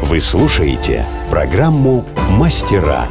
Вы слушаете программу «Мастера».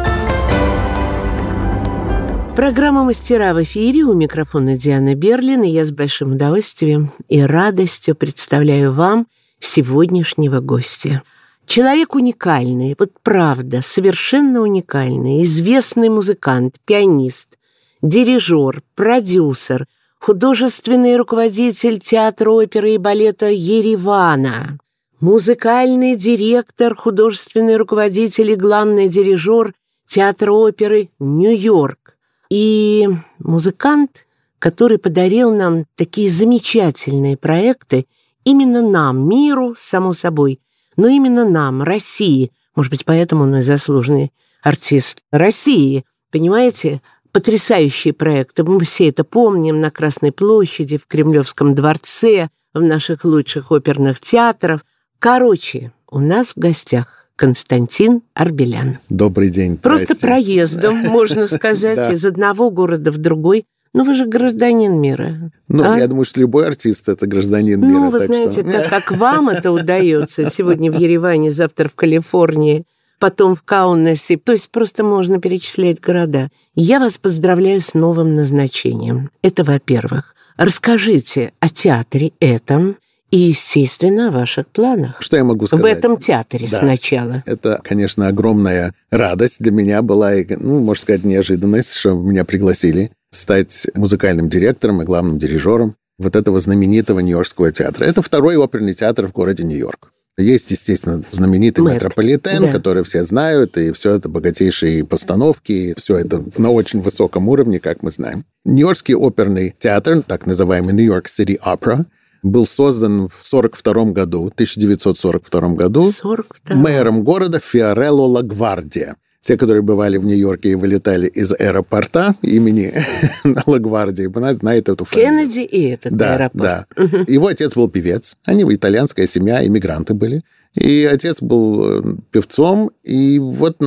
Программа «Мастера» в эфире. У микрофона Диана Берлин, и я с большим удовольствием и радостью представляю вам сегодняшнего гостя. Человек уникальный, вот правда, совершенно уникальный, известный музыкант, пианист, дирижер, продюсер, художественный руководитель театра оперы и балета Еревана, музыкальный директор, художественный руководитель и главный дирижер театра оперы Нью-Йорк. И музыкант, который подарил нам такие замечательные проекты, именно нам, миру, само собой, но именно нам, России. Может быть, поэтому он и заслуженный артист России. Понимаете, потрясающие проекты. Мы все это помним на Красной площади, в Кремлевском дворце, в наших лучших оперных театрах. Короче, у нас в гостях Константин Арбелян. Добрый день. Просто проездом, можно сказать, из одного города в другой. Ну, вы же гражданин мира. Я думаю, что любой артист – это гражданин мира. Ну, вы знаете, так как вам это удается, сегодня в Ереване, завтра в Калифорнии, потом в Каунасе, то есть просто можно перечислять города. Я вас поздравляю с новым назначением. Это, во-первых. Расскажите о театре этом и, естественно, о ваших планах. Что я могу сказать? В этом театре сначала. Это, конечно, огромная радость для меня была, можно сказать, неожиданность, что меня пригласили стать музыкальным директором и главным дирижером вот этого знаменитого Нью-Йоркского театра. Это второй оперный театр в городе Нью-Йорк. Есть, естественно, знаменитый Метрополитен, который все знают, и все это богатейшие постановки, и все это на очень высоком уровне, как мы знаем. Нью-Йоркский оперный театр, так называемый New York City Opera, был создан в 1942 году мэром города Фиорелло Лагвардия. Те, которые бывали в Нью-Йорке и вылетали из аэропорта имени Лагвардии, знают эту фамилию. Кеннеди и этот аэропорт. Да. Его отец был певец. Они итальянская семья, иммигранты были. И отец был певцом, и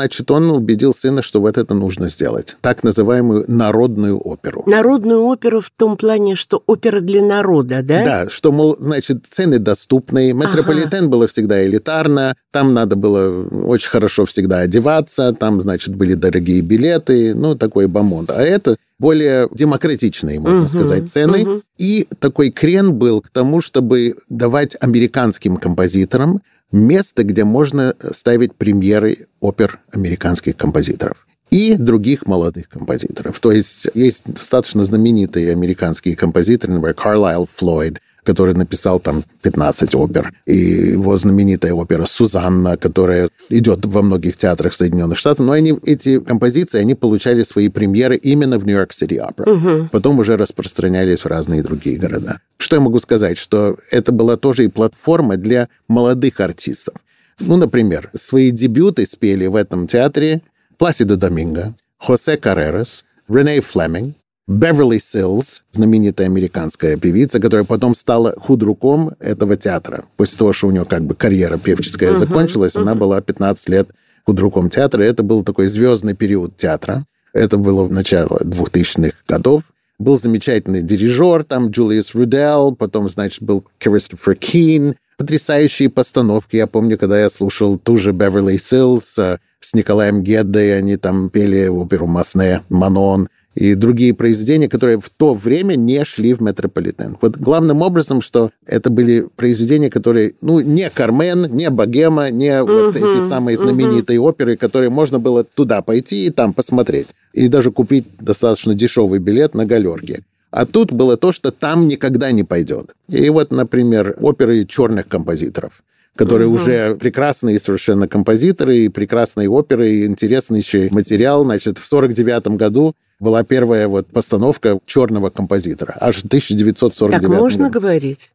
он убедил сына, что вот это нужно сделать. Так называемую народную оперу. Народную оперу в том плане, что опера для народа, да? Да, что, цены доступные. Метрополитен было всегда элитарно, там надо было очень хорошо всегда одеваться, там, были дорогие билеты, такой бомонд. А это более демократичные, можно сказать, цены. И такой крен был к тому, чтобы давать американским композиторам место, где можно ставить премьеры опер американских композиторов и других молодых композиторов. То есть достаточно знаменитые американские композиторы, например, Карлайл Флойд, который написал 15 опер, и его знаменитая опера «Сузанна», которая идет во многих театрах Соединенных Штатов, но эти композиции, они получали свои премьеры именно в New York City Opera. Потом уже распространялись в разные другие города. Что я могу сказать? Что это была тоже и платформа для молодых артистов. Например, свои дебюты спели в этом театре Пласидо Доминго, Хосе Каррерас, Рене Флеминг, Беверли Силлс, знаменитая американская певица, которая потом стала худруком этого театра. После того, что у нее карьера певческая закончилась, она была 15 лет худруком театра. Это был такой звездный период театра. Это было начало 2000-х годов. Был замечательный дирижер, Джулиус Рудел, потом, был Кристофер Кин. Потрясающие постановки. Я помню, когда я слушал ту же Беверли Силлс с Николаем Геддой, они пели оперу «Масне», «Манон», и другие произведения, которые в то время не шли в Метрополитен. Главным образом, что это были произведения, которые, не «Кармен», не «Богема», не эти самые знаменитые оперы, которые можно было туда пойти и там посмотреть. И даже купить достаточно дешевый билет на галерке. А тут было то, что там никогда не пойдет. И например, оперы черных композиторов, которые уже прекрасные совершенно композиторы, и прекрасные оперы, и интересный еще материал. В 1949 году была первая постановка черного композитора. Аж в 1949 году. Так можно говорить?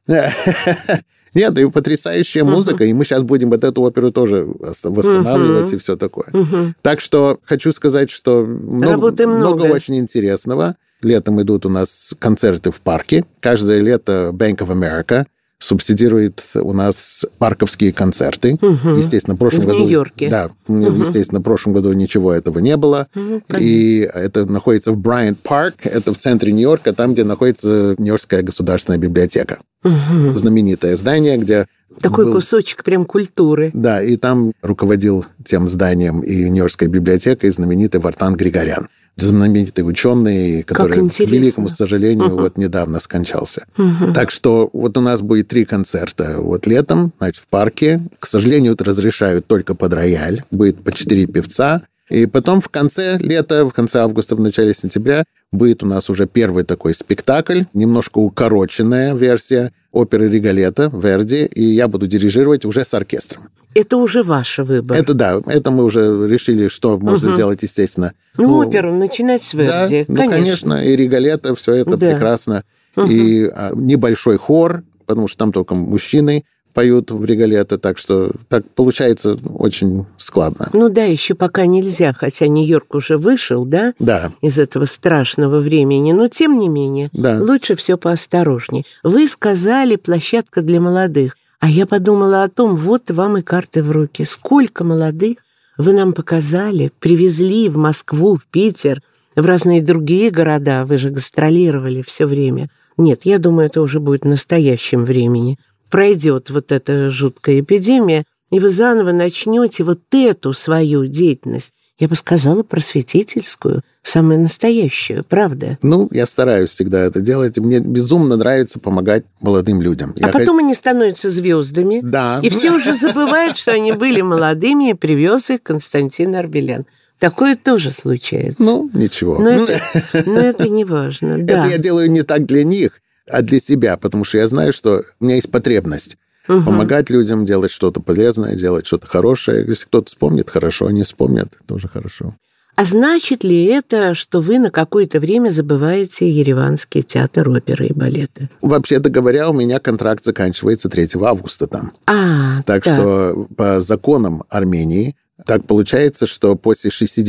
Нет, и потрясающая музыка, и мы сейчас будем эту оперу тоже восстанавливать и все такое. Так что хочу сказать, что много очень интересного. Летом идут у нас концерты в парке. Каждое лето Bank of America субсидирует у нас парковские концерты. Естественно, в прошлом году... В Нью-Йорке. Да, естественно, в прошлом году ничего этого не было. И это находится в Брайант-парк, это в центре Нью-Йорка, там, где находится Нью-Йоркская государственная библиотека. Знаменитое здание, где Такой кусочек прям культуры. Да, и там руководил тем зданием и Нью-Йоркской библиотекой знаменитый Вартан Григорян. Знаменитый ученый, который, к великому сожалению, вот недавно скончался. Так что вот у нас будет 3 концерта. Вот летом, значит, в парке. К сожалению, это разрешают только под рояль. Будет по 4 певца. И потом в конце лета, в конце августа, в начале сентября будет у нас уже первый такой спектакль, немножко укороченная версия оперы «Риголетто» Верди, и я буду дирижировать уже с оркестром. Это уже ваш выбор. Это да, это мы уже решили, что можно сделать, естественно. Оперу начинать с Верди, да, конечно. И «Риголетто», все это прекрасно. И небольшой хор, потому что там только мужчины поют в «Риголетто», так что так получается очень складно. Еще пока нельзя, хотя Нью-Йорк уже вышел, да? Да. Из этого страшного времени, но тем не менее, лучше все поосторожней. Вы сказали «площадка для молодых», а я подумала о том, вот вам и карты в руки. Сколько молодых вы нам показали, привезли в Москву, в Питер, в разные другие города, вы же гастролировали все время. Нет, я думаю, это уже будет в настоящем времени. Пройдет вот эта жуткая эпидемия, и вы заново начнете вот эту свою деятельность. Я бы сказала, просветительскую, самую настоящую, правда? Я стараюсь всегда это делать. Мне безумно нравится помогать молодым людям. Потом они становятся звездами, да. И все уже забывают, что они были молодыми, и привез их Константин Арбелян. Такое тоже случается. Ничего. Но это не важно. Это я делаю не так для них, а для себя, потому что я знаю, что у меня есть потребность помогать людям, делать что-то полезное, делать что-то хорошее. Если кто-то вспомнит, хорошо, не вспомнит, тоже хорошо. А значит ли это, что вы на какое-то время забываете Ереванский театр оперы и балета? Вообще-то говоря, у меня контракт заканчивается 3 августа там. Так что по законам Армении так получается, что после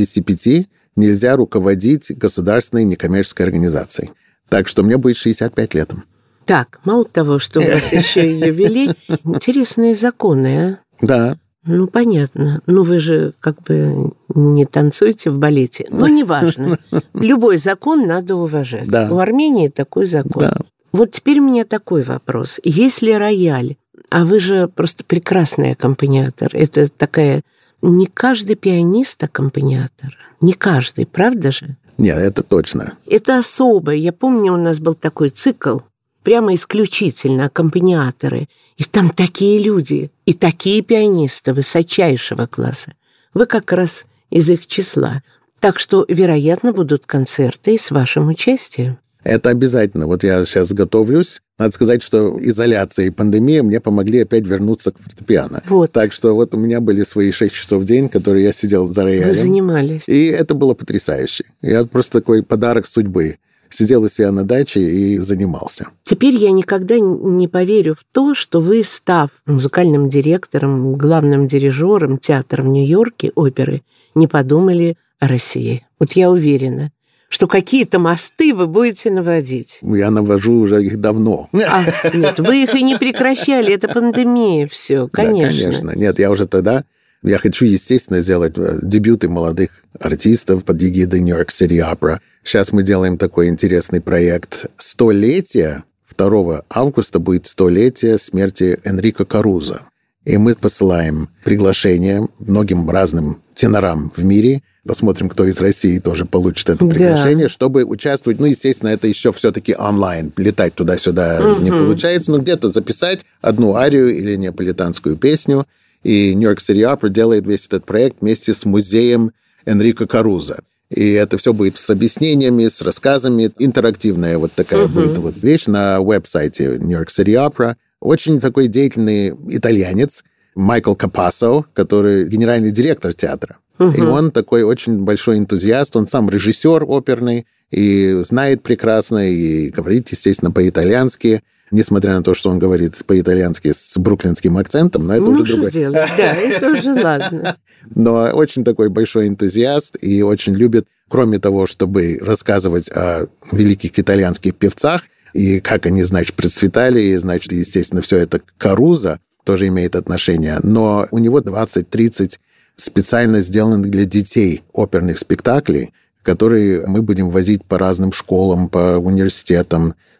65 нельзя руководить государственной некоммерческой организацией. Так что мне будет 65 лет. Так, мало того, что у вас еще и юбилей, интересные законы, а? Да. Понятно. Вы же как бы не танцуете в балете. Неважно. Любой закон надо уважать. Да. У Армении такой закон. Да. Вот теперь у меня такой вопрос. Если рояль, а вы же просто прекрасный аккомпаниатор, это такая... Не каждый пианист аккомпаниатор. Не каждый, правда же? Нет, это точно. Это особое. Я помню, у нас был такой цикл, прямо исключительно аккомпаниаторы. И там такие люди, и такие пианисты высочайшего класса. Вы как раз из их числа. Так что, вероятно, будут концерты с вашим участием. Это обязательно. Вот я сейчас готовлюсь. Надо сказать, что изоляция и пандемия мне помогли опять вернуться к фортепиано. Вот. Так что вот у меня были свои 6 часов в день, которые я сидел за роялем. Вы занимались. И это было потрясающе. Я просто такой подарок судьбы. Сидел у себя на даче и занимался. Теперь я никогда не поверю в то, что вы, став музыкальным директором, главным дирижером театра в Нью-Йорке, оперы, не подумали о России. Вот я уверена, что какие-то мосты вы будете наводить. Я навожу уже их давно. Нет, вы их и не прекращали, это пандемия, все, конечно. Да, конечно. Нет, я уже тогда... Я хочу, естественно, сделать дебюты молодых артистов под эгидой New York City Opera. Сейчас мы делаем такой интересный проект. 100-летие, 2 августа будет 100-летие смерти Энрико Карузо. И мы посылаем приглашение многим разным тенорам в мире. Посмотрим, кто из России тоже получит это приглашение, чтобы участвовать. Естественно, это еще все-таки онлайн. Летать туда-сюда не получается, но где-то записать одну арию или неаполитанскую песню. И New York City Opera делает весь этот проект вместе с музеем Энрико Карузо. И это все будет с объяснениями, с рассказами. Интерактивная вот такая будет вот вещь на веб-сайте New York City Opera. Очень такой деятельный итальянец Майкл Капасо, который генеральный директор театра. И он такой очень большой энтузиаст. Он сам режиссер оперный и знает прекрасно, и говорит, естественно, по-итальянски. Несмотря на то, что он говорит по-итальянски с бруклинским акцентом, но это уже другое. Да, это уже ладно. Но очень такой большой энтузиаст и очень любит, кроме того, чтобы рассказывать о великих итальянских певцах и как они, значит, процветали, и, значит, естественно, все это Карузо тоже имеет отношение. Но у него 20-30 специально сделанных для детей оперных спектаклей, которые мы будем возить по разным школам, по университетам,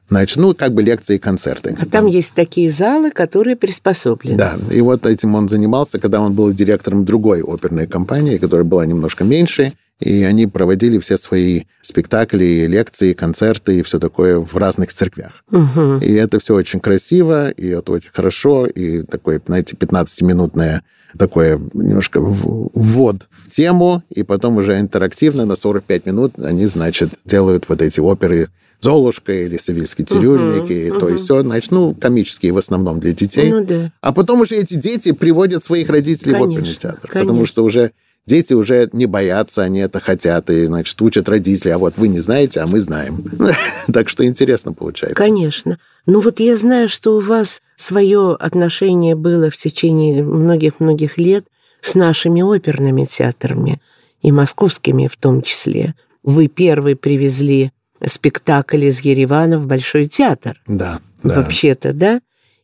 Значит, лекции и концерты. А там есть такие залы, которые приспособлены. Да, и вот этим он занимался, когда он был директором другой оперной компании, которая была немножко меньше, и они проводили все свои спектакли, лекции, концерты и все такое в разных церквях. Угу. И это все очень красиво, и это очень хорошо, и такое, знаете, 15-минутное такое немножко ввод в тему, и потом уже интерактивно на 45 минут они, значит, делают вот эти оперы «Золушка» или «Савельский цирюльник», и то и сё, значит, комические в основном для детей. Да. А потом уже эти дети приводят своих родителей в оперный театр, потому что уже дети уже не боятся, они это хотят, и, значит, учат родителей, а вот вы не знаете, а мы знаем. Так что интересно получается. Конечно. Я знаю, что у вас свое отношение было в течение многих-многих лет с нашими оперными театрами, и московскими в том числе. Вы первый привезли спектакль из Еревана в Большой театр. Да. Вообще-то, да?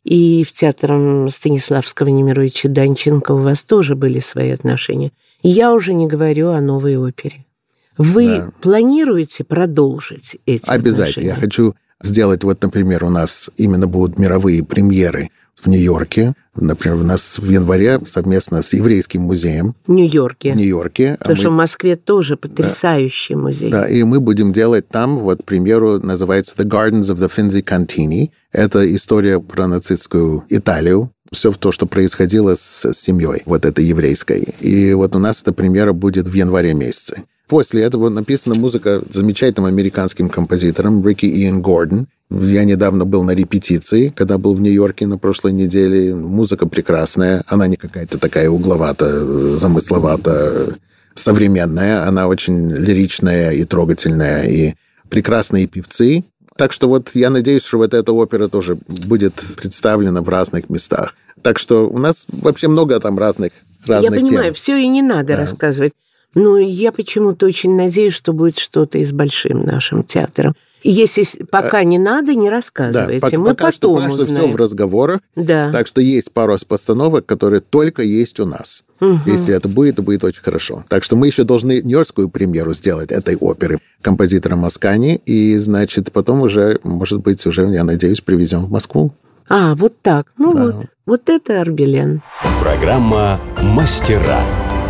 И в театре Станиславского Немировича Данченко у вас тоже были свои отношения. И я уже не говорю о новой опере. Вы планируете продолжить эти Обязательно. отношения? Я хочу сделать, например, у нас именно будут мировые премьеры в Нью-Йорке. Например, у нас в январе совместно с Еврейским музеем. В Нью-Йорке. Потому что в Москве тоже потрясающий музей. Да, и мы будем делать там, премьеру называется «The Gardens of the Finzi Cantini». Это история про нацистскую Италию. Все то, что происходило с семьей этой еврейской. И у нас эта премьера будет в январе месяце. После этого написана музыка замечательным американским композитором Рикки Иэн Гордон. Я недавно был на репетиции, когда был в Нью-Йорке на прошлой неделе. Музыка прекрасная. Она не какая-то такая угловатая, замысловатая, современная. Она очень лиричная и трогательная. И прекрасные певцы. Так что я надеюсь, что эта опера тоже будет представлена в разных местах. Так что у нас вообще много там разных тем. Я понимаю, все и не надо рассказывать. Но я почему-то очень надеюсь, что будет что-то и с Большим нашим театром. И если пока не надо, не рассказывайте. Да, мы пока потом что узнаем. все в разговорах. Да. Так что есть пару постановок, которые только есть у нас. Угу. Если это будет очень хорошо. Так что мы еще должны нью-йоркскую премьеру сделать этой оперы композитора Маскани. И, значит, потом уже, может быть, я надеюсь, привезем в Москву. Вот так. Вот это Арбелен. Программа «Мастера».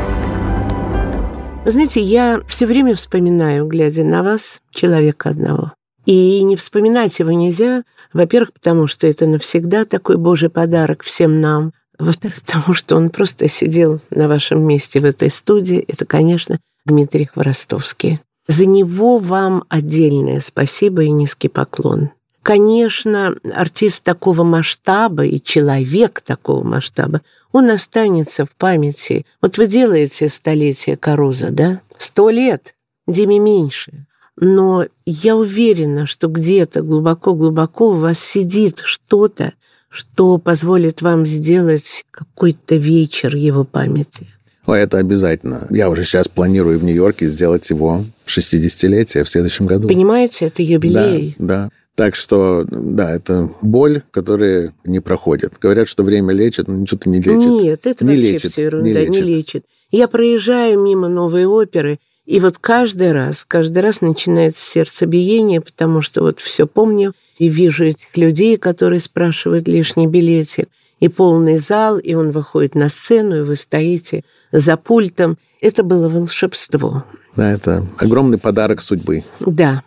Вы знаете, я все время вспоминаю, глядя на вас, человека одного. И не вспоминать его нельзя, во-первых, потому что это навсегда такой Божий подарок всем нам. Во-вторых, потому что он просто сидел на вашем месте в этой студии. Это, конечно, Дмитрий Хворостовский. За него вам отдельное спасибо и низкий поклон. Конечно, артист такого масштаба и человек такого масштаба, он останется в памяти. Вы делаете столетие Каруза, да? 100 лет, Диме меньше. Но я уверена, что где-то глубоко-глубоко у вас сидит что-то, что позволит вам сделать какой-то вечер его памяти. Это обязательно. Я уже сейчас планирую в Нью-Йорке сделать его 60-летие в следующем году. Понимаете, это юбилей. Да. Так что, да, это боль, которая не проходит. Говорят, что время лечит, но ничего-то не лечит. Нет, это не вообще лечит, все ерунда, не лечит. Я проезжаю мимо новой оперы, и каждый раз начинается сердцебиение, потому что все помню, и вижу этих людей, которые спрашивают лишний билетик, и полный зал, и он выходит на сцену, и вы стоите за пультом. Это было волшебство. Да, это огромный подарок судьбы. Да.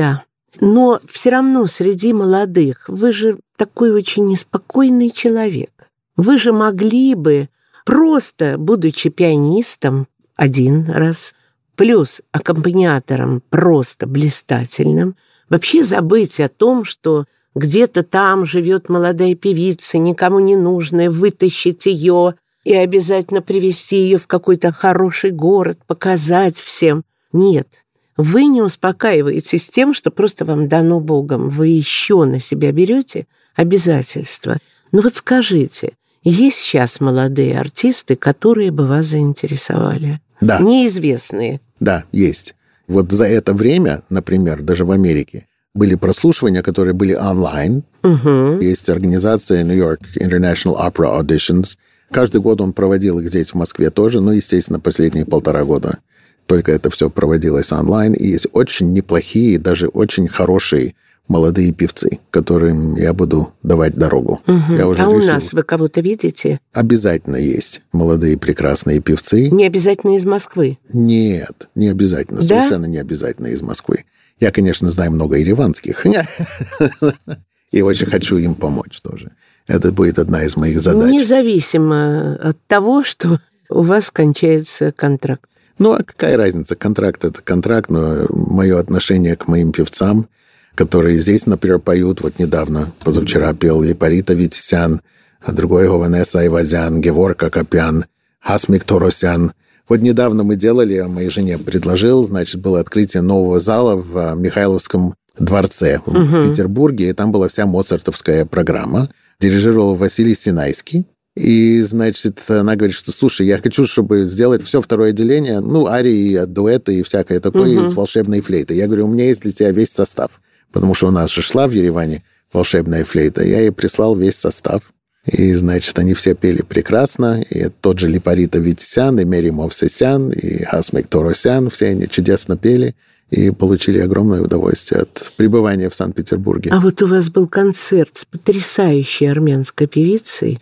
Но все равно среди молодых вы же такой очень неспокойный человек. Вы же могли бы, просто будучи пианистом один раз, плюс аккомпаниатором просто блистательным, вообще забыть о том, что где-то там живет молодая певица, никому не нужная, вытащить ее и обязательно привезти ее в какой-то хороший город, показать всем. Нет. Вы не успокаиваетесь тем, что просто вам дано Богом. Вы еще на себя берете обязательства. Скажите, есть сейчас молодые артисты, которые бы вас заинтересовали? Да. Неизвестные? Да, есть. За это время, например, даже в Америке, были прослушивания, которые были онлайн. Угу. Есть организация New York International Opera Auditions. Каждый год он проводил их здесь, в Москве тоже, естественно, последние 1,5 года. Только это все проводилось онлайн, и есть очень неплохие, даже очень хорошие молодые певцы, которым я буду давать дорогу. Я уже у решил. нас вы кого-то видите? Обязательно есть молодые прекрасные певцы. Не обязательно из Москвы? Нет, не обязательно, Да? совершенно не обязательно из Москвы. Я, конечно, знаю много ереванских, и очень хочу им помочь тоже. Это будет одна из моих задач. Независимо от того, что у вас кончается контракт. Ну, а какая разница? Контракт – это контракт, но мое отношение к моим певцам, которые здесь, например, поют. Вот недавно, позавчера пел Липарита Витисян, а другой Гованеса Айвазян, Геворг Акопян, Хасмик Торосян. Вот недавно мы делали, а моей жене предложил, значит, было открытие нового зала в Михайловском дворце в Петербурге, и там была вся моцартовская программа. Дирижировал Василий Синайский. И, значит, она говорит, что, слушай, я хочу, чтобы сделать все второе отделение, арии, дуэты и всякое такое из волшебной флейты. Я говорю, у меня есть для тебя весь состав. Потому что у нас же шла в Ереване волшебная флейта. Я ей прислал весь состав. И, значит, они все пели прекрасно. И тот же Липарита Витисян, и Мери Мовсесян, и Хасмик Торосян. Все они чудесно пели и получили огромное удовольствие от пребывания в Санкт-Петербурге. А вот у вас был концерт с потрясающей армянской певицей.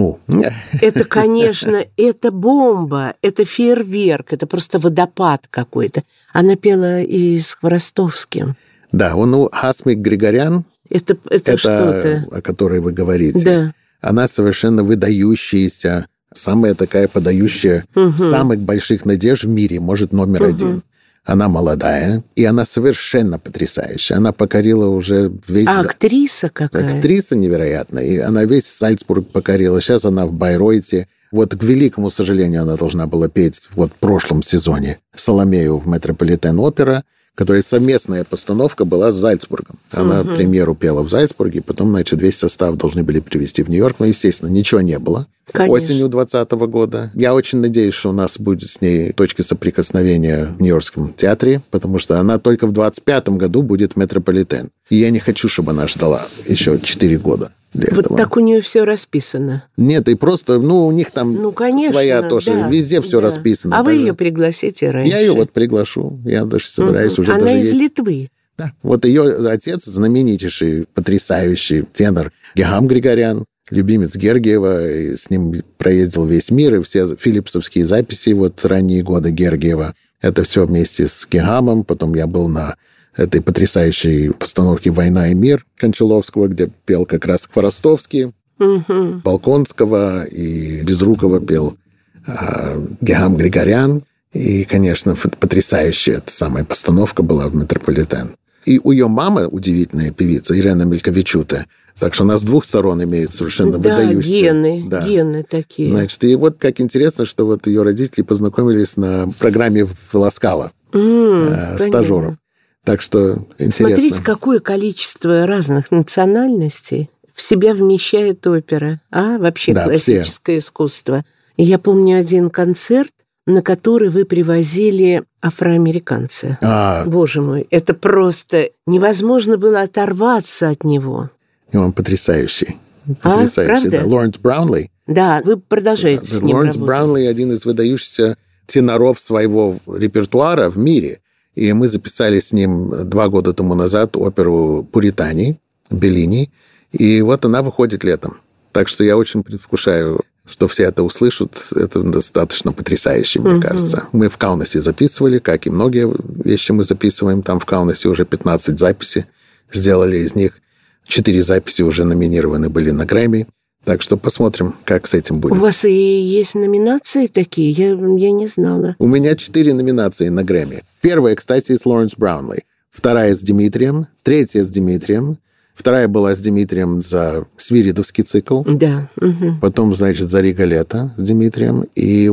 Это, конечно, это бомба, это фейерверк, это просто водопад какой-то. Она пела и с Хворостовским. Да, Хасмик Григорян, это что-то, о которой вы говорите. Да. Она совершенно выдающаяся, самая такая подающая самых больших надежд в мире, может, номер один. Она молодая, и она совершенно потрясающая. Она покорила уже весь... А актриса какая? Актриса невероятная. И она весь Зальцбург покорила. Сейчас она в Байройте. Вот, к великому сожалению, она должна была петь в прошлом сезоне Соломею в Метрополитен-опера, которая совместная постановка была с Зальцбургом. Она премьеру пела в Зальцбурге, потом, значит, весь состав должны были привезти в Нью-Йорк. Но, естественно, ничего не было. Конечно. Осенью 2020 года. Я очень надеюсь, что у нас будет с ней точки соприкосновения в Нью-Йоркском театре, потому что она только в 2025 году будет в Метрополитен. И я не хочу, чтобы она ждала еще 4 года. Вот этого. Так у нее все расписано. Нет, и просто, у них там конечно, своя тоже, да, везде все расписано. А вы ее пригласите раньше? Я ее приглашу. Я даже собираюсь уже. Она даже из есть... Литвы. Да. Вот ее отец, знаменитейший, потрясающий тенор Гегам Григорян, любимец Гергиева, и с ним проездил весь мир, и все филипсовские записи, ранние годы Гергиева. Это все вместе с Гегамом. Потом я был на этой потрясающей постановке «Война и мир» Кончаловского, где пел как раз Хворостовский, Балконского, и Безрукова пел Гегам Григорян. И, конечно, потрясающая эта самая постановка была в Метрополитен. И у ее мамы удивительная певица Ирена Мельковичута. Так что она с двух сторон имеет совершенно выдающиеся... Гены такие. Значит, и как интересно, что ее родители познакомились на программе Ласкала стажеров. Так что интересно. Смотрите, какое количество разных национальностей в себя вмещает опера, вообще классическое искусство. Я помню один концерт, на который вы привозили афроамериканца. Боже мой, это просто невозможно было оторваться от него. И он потрясающий. Потрясающий, да. Лоренс Браунли. Да, вы продолжаете с ним Лоренс работать. Браунли один из выдающихся теноров своего репертуара в мире. И мы записали с ним 2 года тому назад оперу «Пуритани» Беллини. И она выходит летом. Так что я очень предвкушаю, что все это услышат. Это достаточно потрясающе, мне кажется. Мы в Каунасе записывали, как и многие вещи мы записываем. Там в Каунасе уже 15 записей сделали, из них 4 записи уже номинированы были на Грэмми. Так что посмотрим, как с этим будет. У вас и есть номинации такие? Я не знала. У меня 4 номинации на Грэмми. Первая, кстати, с Лоренс Браунли. Вторая с Димитрием. Третья с Димитрием. Вторая была с Димитрием за свиридовский цикл. Да. Потом, значит, за Риголетто с Димитрием. И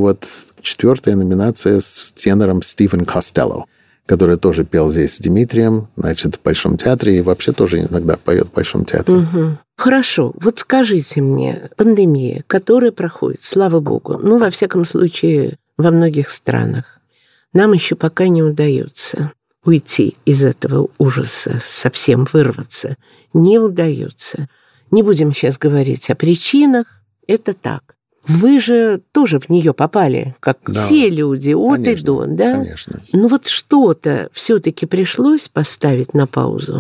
4-я номинация с тенором Стивен Костелло, который тоже пел здесь с Димитрием, значит, в Большом театре, и вообще тоже иногда поет в Большом театре. Хорошо. Скажите мне, пандемия, которая проходит, слава богу, во всяком случае, во многих странах, нам еще пока не удается уйти из этого ужаса, совсем вырваться. Не удается. Не будем сейчас говорить о причинах. Это так. Вы же тоже в нее попали, как все люди, от и до, да? Конечно. Что-то все-таки пришлось поставить на паузу.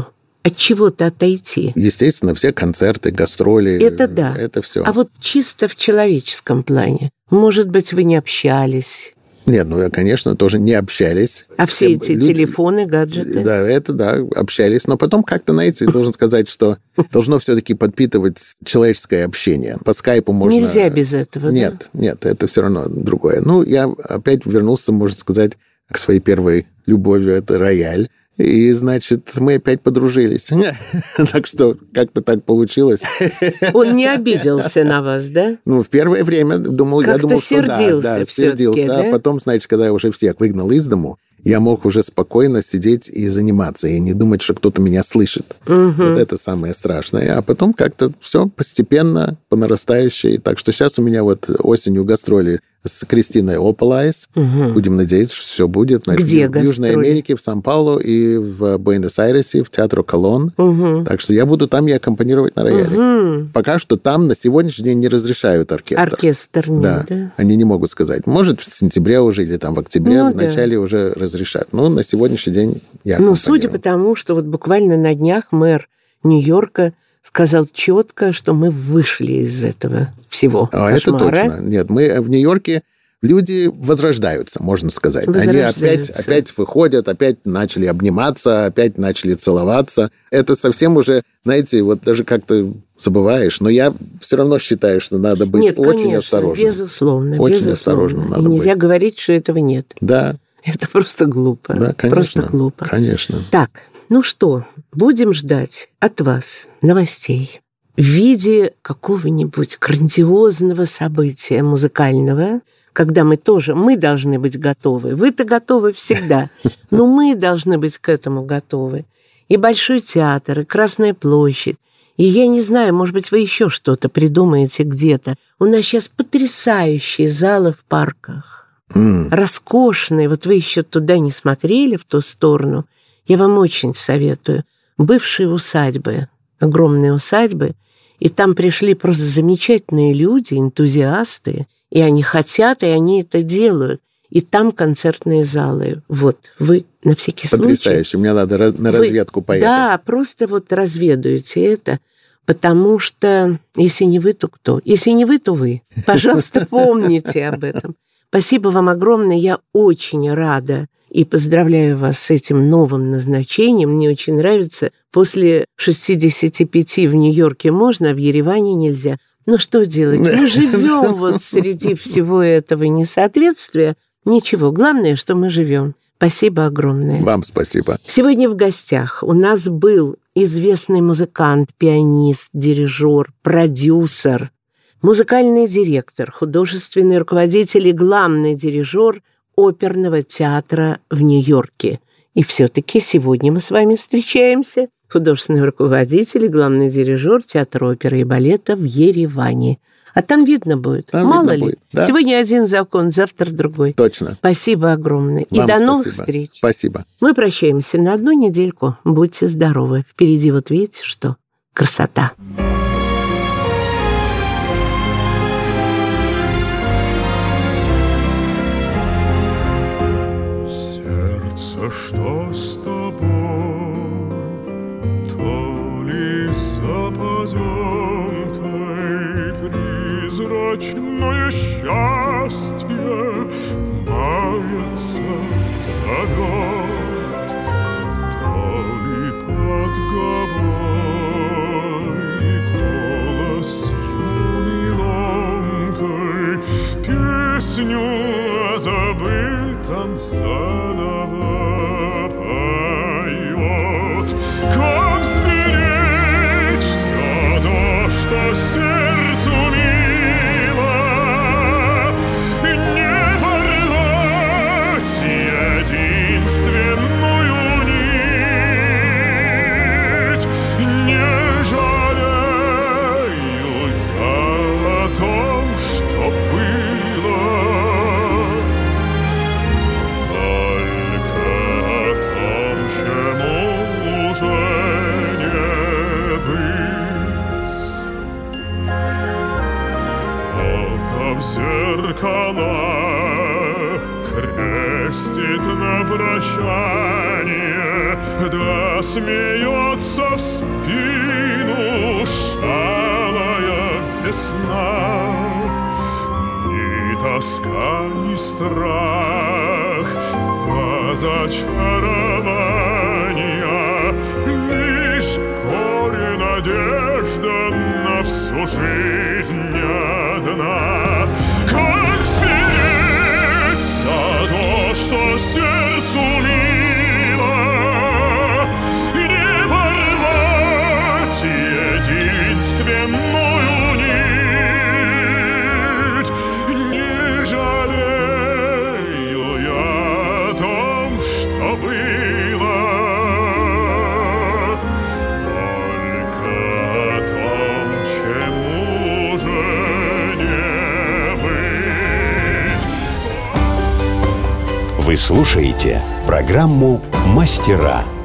от чего-то отойти. Естественно, все концерты, гастроли. Это да. Это все. А вот чисто в человеческом плане. Может быть, вы не общались? Нет, конечно, тоже не общались. А все эти телефоны, гаджеты? Да, общались. Но потом как-то, знаете, должен сказать, что должно все-таки подпитывать человеческое общение. По скайпу можно... Нельзя без этого, Нет, это все равно другое. Я опять вернулся, можно сказать, к своей первой любовью. Это рояль. И, значит, мы опять подружились. Так что как-то так получилось. Он не обиделся на вас, да? В первое время я думал, сердился, что да, сердился. Да? А потом, значит, когда я уже всех выгнал из дому, я мог уже спокойно сидеть и заниматься, и не думать, что кто-то меня слышит. Вот это самое страшное. А потом как-то все постепенно, по нарастающей. Так что сейчас у меня осенью гастроли с Кристиной Опалайс. Будем надеяться, что все будет. Значит, где в Южной Америке, в Сан-Паулу и в Буэнос-Айресе, в Театре Колон. Так что я буду там и аккомпанировать на рояле. Пока что там на сегодняшний день не разрешают оркестр. Оркестр нет, да? Они не могут сказать. Может, в сентябре уже или там в октябре, в начале уже разрешат. Но на сегодняшний день я аккомпанирую. Судя по тому, что буквально на днях мэр Нью-Йорка сказал четко, что мы вышли из этого всего кошмара. Это точно. Нет, мы в Нью-Йорке люди возрождаются, можно сказать. Они опять выходят, опять начали обниматься, опять начали целоваться. Это совсем уже, знаете, даже как-то забываешь. Но я все равно считаю, что надо быть очень осторожным. Безусловно. Очень осторожным надо быть. Нельзя говорить, что этого нет. Да. Это просто глупо. Да, конечно. Просто глупо. Конечно. Так, что, будем ждать от вас новостей в виде какого-нибудь грандиозного события музыкального, когда мы должны быть готовы. Вы-то готовы всегда, но мы должны быть к этому готовы. И Большой театр, и Красная площадь. И я не знаю, может быть, вы еще что-то придумаете где-то. У нас сейчас потрясающие залы в парках. Роскошные. Вы еще туда не смотрели, в ту сторону. Я вам очень советую. Бывшие усадьбы, огромные усадьбы, и там пришли просто замечательные люди, энтузиасты, и они хотят, и они это делают. И там концертные залы. Вы на всякий случай... Потрясающе. Мне надо на разведку поехать. Да, просто разведуйте это, потому что если не вы, то кто? Если не вы, то вы. Пожалуйста, помните об этом. Спасибо вам огромное. Я очень рада и поздравляю вас с этим новым назначением. Мне очень нравится. После 65 в Нью-Йорке можно, а в Ереване нельзя. Но что делать? Мы живем среди всего этого несоответствия. Ничего, главное, что мы живем. Спасибо огромное. Вам спасибо. Сегодня в гостях у нас был известный музыкант, пианист, дирижер, продюсер, музыкальный директор, художественный руководитель и главный дирижер оперного театра в Нью-Йорке. И все-таки сегодня мы с вами встречаемся. Художественный руководитель и главный дирижер театра оперы и балета в Ереване. А там видно будет. Мало ли. Будет, да. Сегодня один закон, завтра другой. Точно. Спасибо огромное. Вам и до новых встреч. Спасибо. Мы прощаемся на 1 недельку. Будьте здоровы. Впереди видите что? Красота. Сердце, что с тобой? То ли за поземкой призрачное счастье мается, зовет, то ли под головой голос юный ломкой песню о забытом заново поет. Как сберечь все то, что сердцу мило, и не порвать единственную нить? Не жалею я о том, что было, только о том, чему уже не быть. Кто-то в зеркалах крестит на прощание, да смеется в спину шалая весна. Ни тоска, ни страх, а зачарования, лишь горе, надежда на всю жизнь одна. Как смириться то, что сердцу мило, не порвать единственную нить. Не жалею я о том, что было, только о том, чему же не быть. Вы слушаете программу «Мастера».